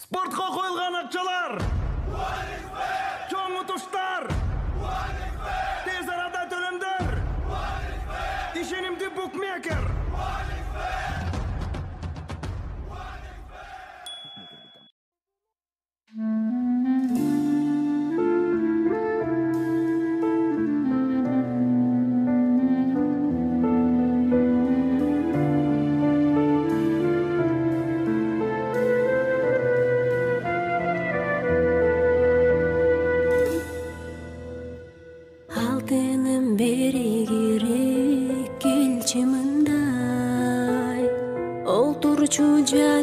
Спортқа қойылған ақшалар, чоң ұтыштар, тез арада төлемдер, ишенимді букмекер. Алтыным бери керек келчи мындай, олтурчу жан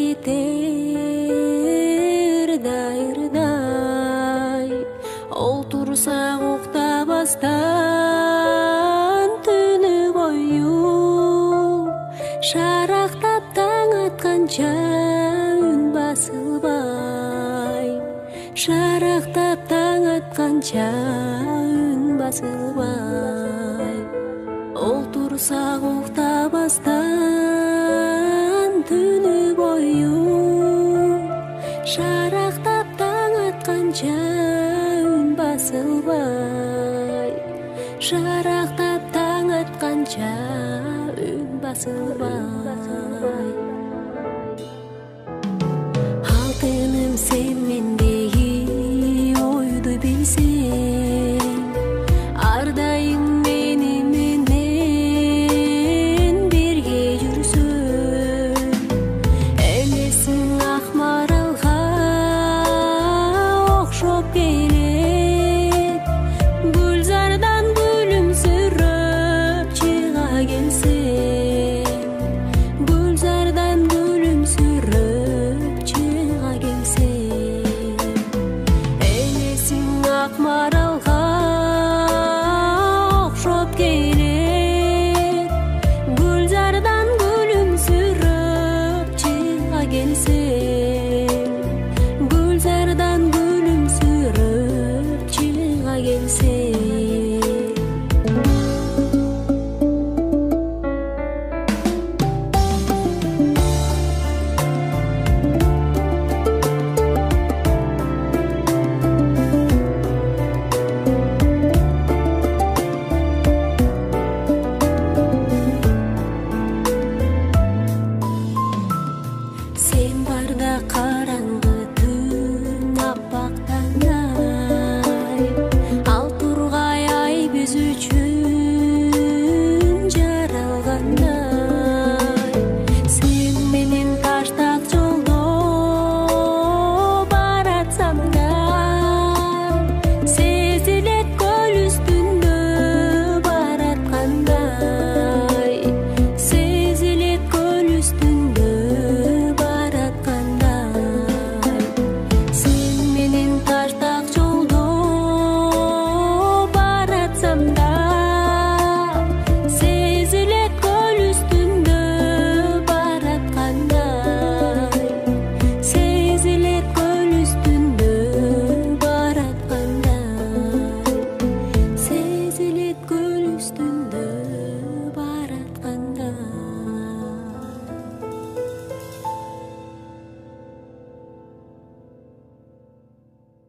эргитер дайырдай, олтурсак уктабастан түнү бою, шарактап таң атканча үн басылбай, шарактап таң атканча басылбай, олтурсак уктабастан түнү бою, шарактап таң атканча үн басылбай, шарактап таң атканча үн басылбай. Алтыным сен